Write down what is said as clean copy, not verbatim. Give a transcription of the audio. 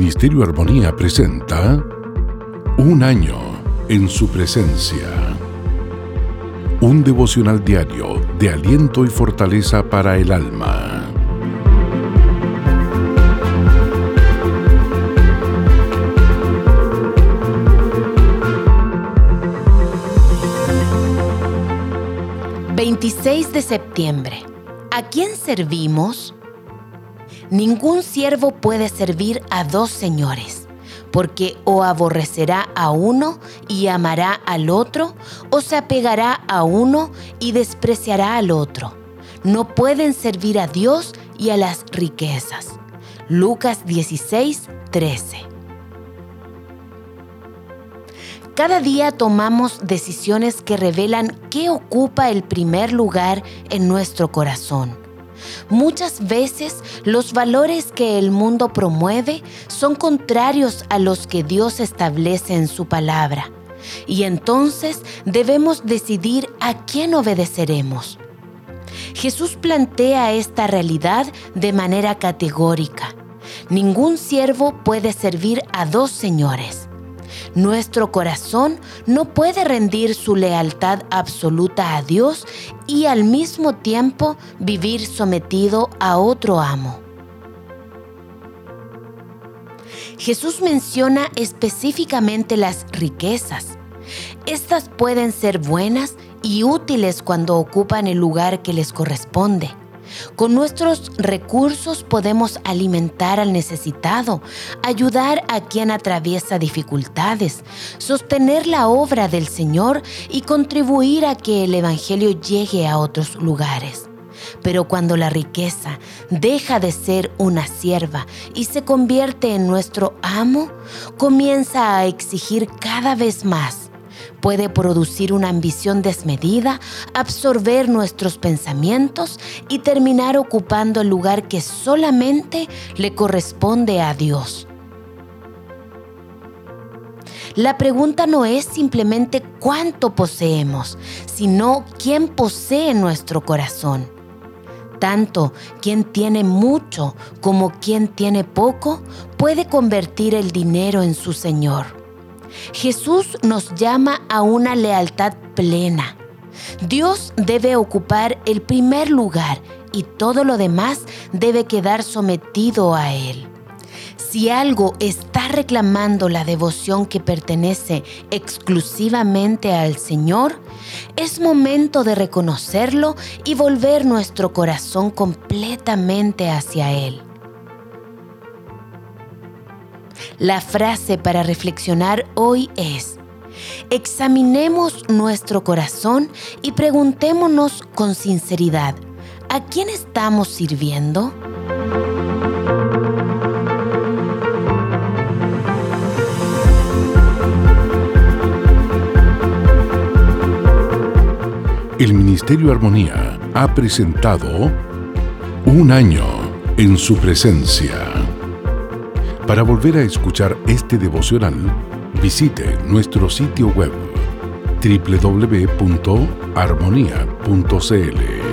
Ministerio Armonía presenta Un año en su presencia. Un devocional diario de aliento y fortaleza para el alma. ...26 de septiembre... ¿A quién servimos? Ningún siervo puede servir a dos señores, porque o aborrecerá a uno y amará al otro, o se apegará a uno y despreciará al otro. No pueden servir a Dios y a las riquezas. Lucas 16:13. Cada día tomamos decisiones que revelan qué ocupa el primer lugar en nuestro corazón. Muchas veces los valores que el mundo promueve son contrarios a los que Dios establece en su palabra, y entonces debemos decidir a quién obedeceremos. Jesús plantea esta realidad de manera categórica. Ningún siervo puede servir a dos señores. Nuestro corazón no puede rendir su lealtad absoluta a Dios y al mismo tiempo vivir sometido a otro amo. Jesús menciona específicamente las riquezas. Estas pueden ser buenas y útiles cuando ocupan el lugar que les corresponde. Con nuestros recursos podemos alimentar al necesitado, ayudar a quien atraviesa dificultades, sostener la obra del Señor y contribuir a que el Evangelio llegue a otros lugares. Pero cuando la riqueza deja de ser una sierva y se convierte en nuestro amo, comienza a exigir cada vez más. Puede producir una ambición desmedida, absorber nuestros pensamientos y terminar ocupando el lugar que solamente le corresponde a Dios. La pregunta no es simplemente cuánto poseemos, sino quién posee nuestro corazón. Tanto quien tiene mucho como quien tiene poco puede convertir el dinero en su señor. Jesús nos llama a una lealtad plena. Dios debe ocupar el primer lugar y todo lo demás debe quedar sometido a Él. Si algo está reclamando la devoción que pertenece exclusivamente al Señor, es momento de reconocerlo y volver nuestro corazón completamente hacia Él. La frase para reflexionar hoy es: examinemos nuestro corazón y preguntémonos con sinceridad, ¿a quién estamos sirviendo? El Ministerio Armonía ha presentado Un año en su presencia. Para volver a escuchar este devocional, visite nuestro sitio web www.armonia.cl.